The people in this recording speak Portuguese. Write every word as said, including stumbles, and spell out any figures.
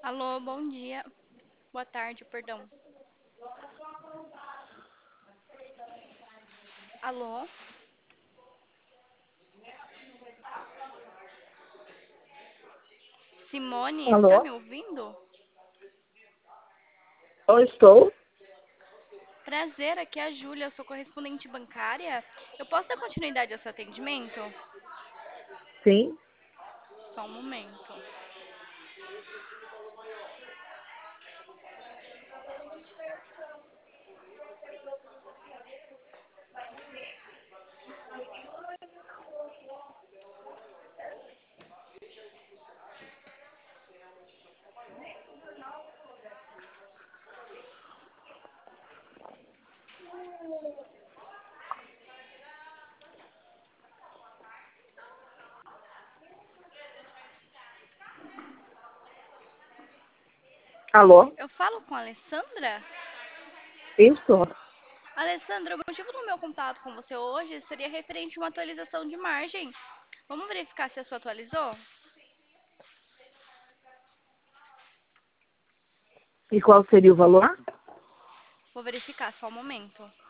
Alô, bom dia. Boa tarde, perdão. Alô? Simone, você tá Alô? me ouvindo? Eu estou? Prazer, aqui é a Júlia, eu sou correspondente bancária. Eu posso dar continuidade ao seu atendimento? Sim. Só um momento. Alô? Eu falo com a Alessandra? Isso? Alessandra, o motivo do meu contato com você hoje seria referente a uma atualização de margem. Vamos verificar se a sua atualizou? E qual seria o valor? Vou verificar só um momento.